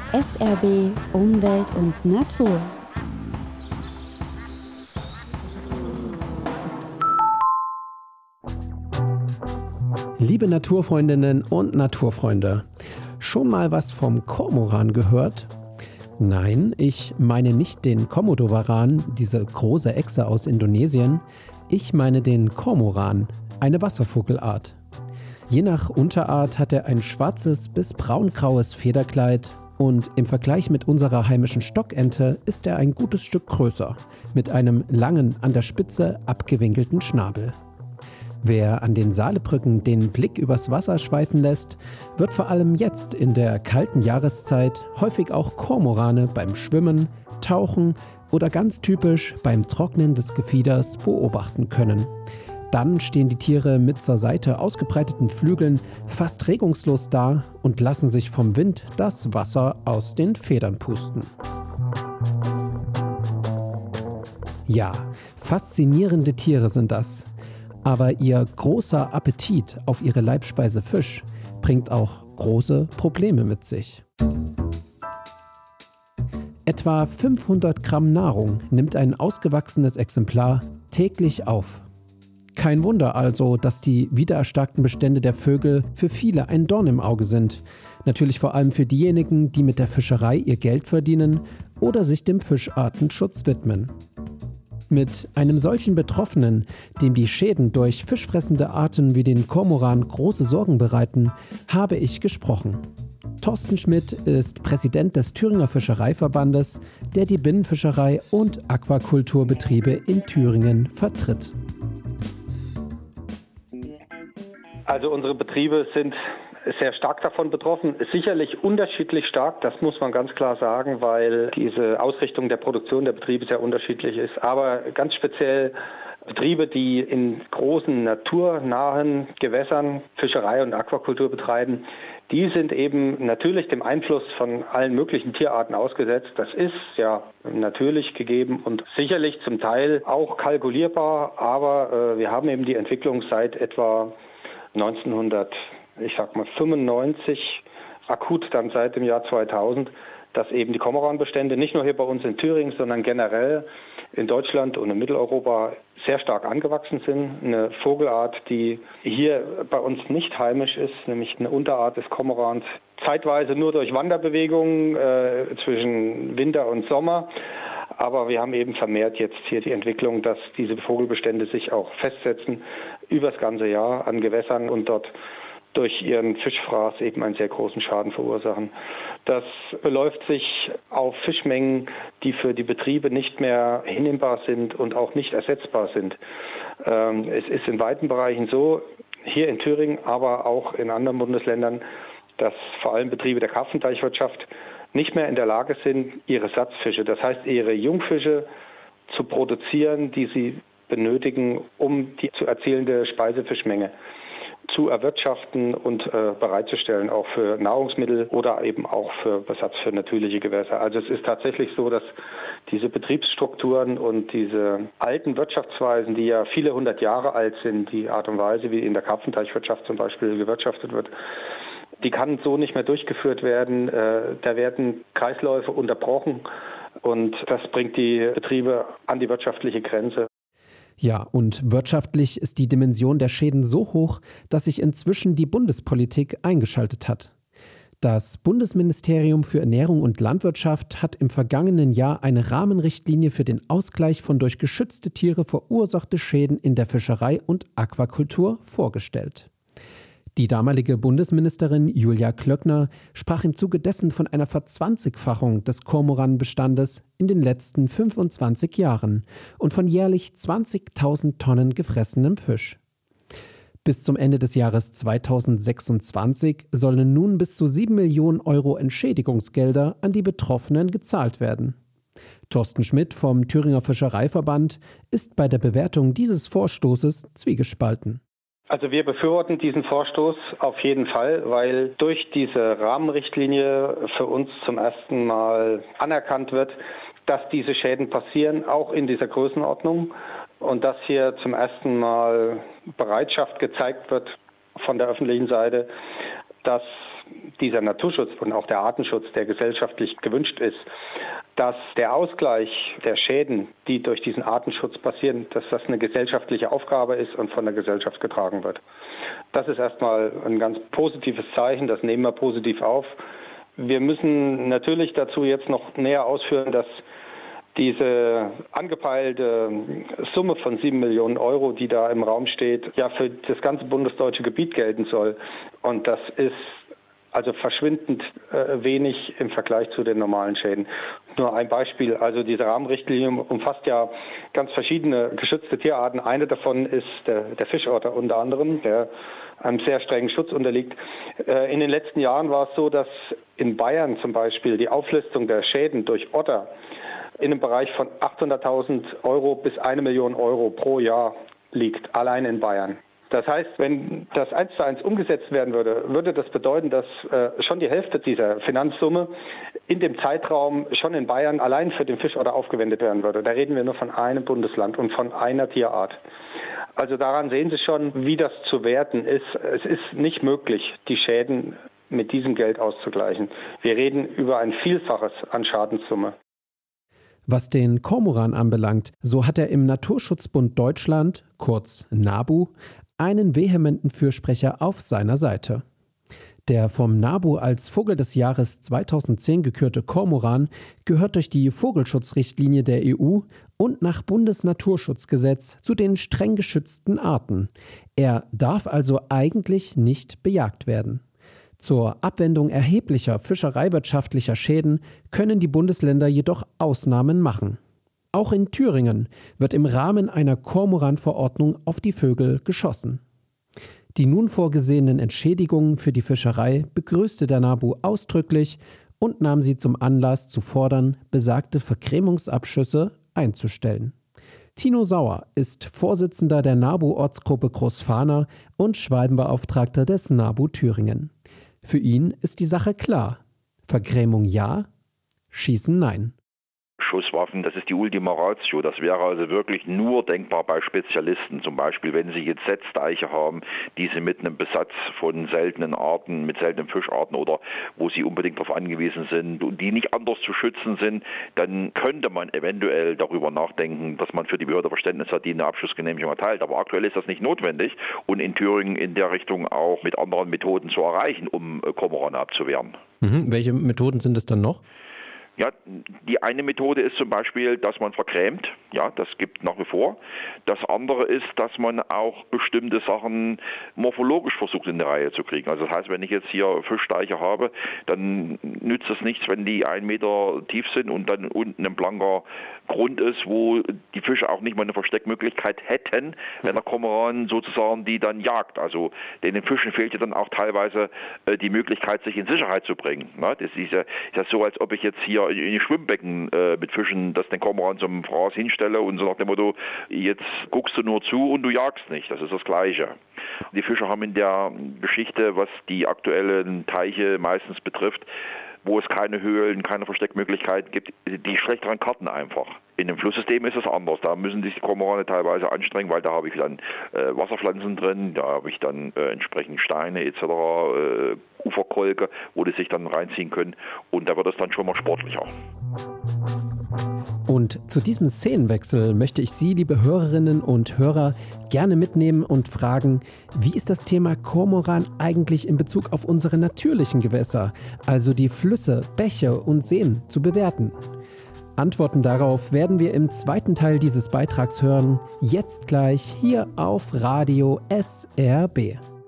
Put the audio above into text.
SRB Umwelt und Natur. Liebe Naturfreundinnen und Naturfreunde, schon mal was vom Kormoran gehört? Nein, ich meine nicht den Komodowaran, diese große Echse aus Indonesien. Ich meine den Kormoran, eine Wasservogelart. Je nach Unterart hat er ein schwarzes bis braungraues Federkleid und im Vergleich mit unserer heimischen Stockente ist er ein gutes Stück größer, mit einem langen, an der Spitze abgewinkelten Schnabel. Wer an den Saalebrücken den Blick übers Wasser schweifen lässt, wird vor allem jetzt in der kalten Jahreszeit häufig auch Kormorane beim Schwimmen, Tauchen oder ganz typisch beim Trocknen des Gefieders beobachten können. Dann stehen die Tiere mit zur Seite ausgebreiteten Flügeln fast regungslos da und lassen sich vom Wind das Wasser aus den Federn pusten. Ja, faszinierende Tiere sind das. Aber ihr großer Appetit auf ihre Leibspeise Fisch bringt auch große Probleme mit sich. Etwa 500 Gramm Nahrung nimmt ein ausgewachsenes Exemplar täglich auf. Kein Wunder also, dass die wiedererstarkten Bestände der Vögel für viele ein Dorn im Auge sind. Natürlich vor allem für diejenigen, die mit der Fischerei ihr Geld verdienen oder sich dem Fischartenschutz widmen. Mit einem solchen Betroffenen, dem die Schäden durch fischfressende Arten wie den Kormoran große Sorgen bereiten, habe ich gesprochen. Thorsten Schmidt ist Präsident des Thüringer Fischereiverbandes, der die Binnenfischerei und Aquakulturbetriebe in Thüringen vertritt. Also unsere Betriebe sind sehr stark davon betroffen, sicherlich unterschiedlich stark, das muss man ganz klar sagen, weil diese Ausrichtung der Produktion der Betriebe sehr unterschiedlich ist. Aber ganz speziell Betriebe, die in großen naturnahen Gewässern Fischerei und Aquakultur betreiben, die sind eben natürlich dem Einfluss von allen möglichen Tierarten ausgesetzt. Das ist ja natürlich gegeben und sicherlich zum Teil auch kalkulierbar, aber wir haben eben die Entwicklung seit etwa 1995, akut dann seit dem Jahr 2000, dass eben die Kormoranbestände nicht nur hier bei uns in Thüringen, sondern generell in Deutschland und in Mitteleuropa sehr stark angewachsen sind. Eine Vogelart, die hier bei uns nicht heimisch ist, nämlich eine Unterart des Kormorans, zeitweise nur durch Wanderbewegungen zwischen Winter und Sommer. Aber wir haben eben vermehrt jetzt hier die Entwicklung, dass diese Vogelbestände sich auch festsetzen über das ganze Jahr an Gewässern und dort durch ihren Fischfraß eben einen sehr großen Schaden verursachen. Das beläuft sich auf Fischmengen, die für die Betriebe nicht mehr hinnehmbar sind und auch nicht ersetzbar sind. Es ist in weiten Bereichen so, hier in Thüringen, aber auch in anderen Bundesländern, dass vor allem Betriebe der Karpfenteichwirtschaft nicht mehr in der Lage sind, ihre Satzfische, das heißt ihre Jungfische zu produzieren, die sie benötigen, um die zu erzielende Speisefischmenge zu erwirtschaften und bereitzustellen, auch für Nahrungsmittel oder eben auch für Besatz für natürliche Gewässer. Also es ist tatsächlich so, dass diese Betriebsstrukturen und diese alten Wirtschaftsweisen, die ja viele hundert Jahre alt sind, die Art und Weise, wie in der Karpfenteichwirtschaft zum Beispiel gewirtschaftet wird, die kann so nicht mehr durchgeführt werden. Da werden Kreisläufe unterbrochen und das bringt die Betriebe an die wirtschaftliche Grenze. Ja, und wirtschaftlich ist die Dimension der Schäden so hoch, dass sich inzwischen die Bundespolitik eingeschaltet hat. Das Bundesministerium für Ernährung und Landwirtschaft hat im vergangenen Jahr eine Rahmenrichtlinie für den Ausgleich von durch geschützte Tiere verursachte Schäden in der Fischerei und Aquakultur vorgestellt. Die damalige Bundesministerin Julia Klöckner sprach im Zuge dessen von einer Verzwanzigfachung des Kormoranbestandes in den letzten 25 Jahren und von jährlich 20.000 Tonnen gefressenem Fisch. Bis zum Ende des Jahres 2026 sollen nun bis zu 7 Millionen Euro Entschädigungsgelder an die Betroffenen gezahlt werden. Thorsten Schmidt vom Thüringer Fischereiverband ist bei der Bewertung dieses Vorstoßes zwiegespalten. Also wir befürworten diesen Vorstoß auf jeden Fall, weil durch diese Rahmenrichtlinie für uns zum ersten Mal anerkannt wird, dass diese Schäden passieren, auch in dieser Größenordnung. Und dass hier zum ersten Mal Bereitschaft gezeigt wird von der öffentlichen Seite, dass dieser Naturschutz und auch der Artenschutz, der gesellschaftlich gewünscht ist, dass der Ausgleich der Schäden, die durch diesen Artenschutz passieren, dass das eine gesellschaftliche Aufgabe ist und von der Gesellschaft getragen wird. Das ist erstmal ein ganz positives Zeichen, das nehmen wir positiv auf. Wir müssen natürlich dazu jetzt noch näher ausführen, dass diese angepeilte Summe von 7 Millionen Euro, die da im Raum steht, ja für das ganze bundesdeutsche Gebiet gelten soll. Und das ist also verschwindend wenig im Vergleich zu den normalen Schäden. Nur ein Beispiel, also diese Rahmenrichtlinie umfasst ja ganz verschiedene geschützte Tierarten. Eine davon ist der Fischotter unter anderem, der einem sehr strengen Schutz unterliegt. In den letzten Jahren war es so, dass in Bayern zum Beispiel die Auflistung der Schäden durch Otter in einem Bereich von 800.000 Euro bis 1 Million Euro pro Jahr liegt, allein in Bayern. Das heißt, wenn das 1:1 umgesetzt werden würde, würde das bedeuten, dass schon die Hälfte dieser Finanzsumme in dem Zeitraum schon in Bayern allein für den Fischotter aufgewendet werden würde. Da reden wir nur von einem Bundesland und von einer Tierart. Also daran sehen Sie schon, wie das zu werten ist. Es ist nicht möglich, die Schäden mit diesem Geld auszugleichen. Wir reden über ein Vielfaches an Schadenssumme. Was den Kormoran anbelangt, so hat er im Naturschutzbund Deutschland, kurz NABU, einen vehementen Fürsprecher auf seiner Seite. Der vom NABU als Vogel des Jahres 2010 gekürte Kormoran gehört durch die Vogelschutzrichtlinie der EU und nach Bundesnaturschutzgesetz zu den streng geschützten Arten. Er darf also eigentlich nicht bejagt werden. Zur Abwendung erheblicher fischereiwirtschaftlicher Schäden können die Bundesländer jedoch Ausnahmen machen. Auch in Thüringen wird im Rahmen einer Kormoran-Verordnung auf die Vögel geschossen. Die nun vorgesehenen Entschädigungen für die Fischerei begrüßte der NABU ausdrücklich und nahm sie zum Anlass zu fordern, besagte Vergrämungsabschüsse einzustellen. Tino Sauer ist Vorsitzender der NABU-Ortsgruppe Großfahner und Schwalbenbeauftragter des NABU Thüringen. Für ihn ist die Sache klar. Vergrämung ja, Schießen nein. Schusswaffen, das ist die Ultima Ratio. Das wäre also wirklich nur denkbar bei Spezialisten. Zum Beispiel, wenn Sie jetzt Setzdeiche haben, die Sie mit einem Besatz von seltenen Arten, mit seltenen Fischarten oder wo Sie unbedingt darauf angewiesen sind und die nicht anders zu schützen sind, dann könnte man eventuell darüber nachdenken, dass man für die Behörde Verständnis hat, die eine Abschussgenehmigung erteilt. Aber aktuell ist das nicht notwendig und in Thüringen in der Richtung auch mit anderen Methoden zu erreichen, um Kormorane abzuwehren. Welche Methoden sind es dann noch? Ja, die eine Methode ist zum Beispiel, dass man vergrämt. Ja, das gibt nach wie vor. Das andere ist, dass man auch bestimmte Sachen morphologisch versucht in der Reihe zu kriegen. Also das heißt, wenn ich jetzt hier Fischteiche habe, dann nützt es nichts, wenn die 1 Meter tief sind und dann unten ein blanker Grund ist, wo die Fische auch nicht mal eine Versteckmöglichkeit hätten, wenn der Kormoran sozusagen die dann jagt. Also den Fischen fehlt ja dann auch teilweise die Möglichkeit, sich in Sicherheit zu bringen. Das ist ja so, als ob ich jetzt hier in die Schwimmbecken mit Fischen, dass den Kormoran zum Fraß hinstelle und so nach dem Motto, jetzt guckst du nur zu und du jagst nicht. Das ist das Gleiche. Die Fische haben in der Geschichte, was die aktuellen Teiche meistens betrifft, wo es keine Höhlen, keine Versteckmöglichkeiten gibt, die schlechteren Karten einfach. In dem Flusssystem ist es anders. Da müssen sich die Kormorane teilweise anstrengen, weil da habe ich dann Wasserpflanzen drin, da habe ich dann entsprechend Steine etc., Uferkolke, wo die sich dann reinziehen können. Und da wird es dann schon mal sportlicher. Und zu diesem Szenenwechsel möchte ich Sie, liebe Hörerinnen und Hörer, gerne mitnehmen und fragen, wie ist das Thema Kormoran eigentlich in Bezug auf unsere natürlichen Gewässer, also die Flüsse, Bäche und Seen, zu bewerten? Antworten darauf werden wir im zweiten Teil dieses Beitrags hören, jetzt gleich hier auf Radio SRB.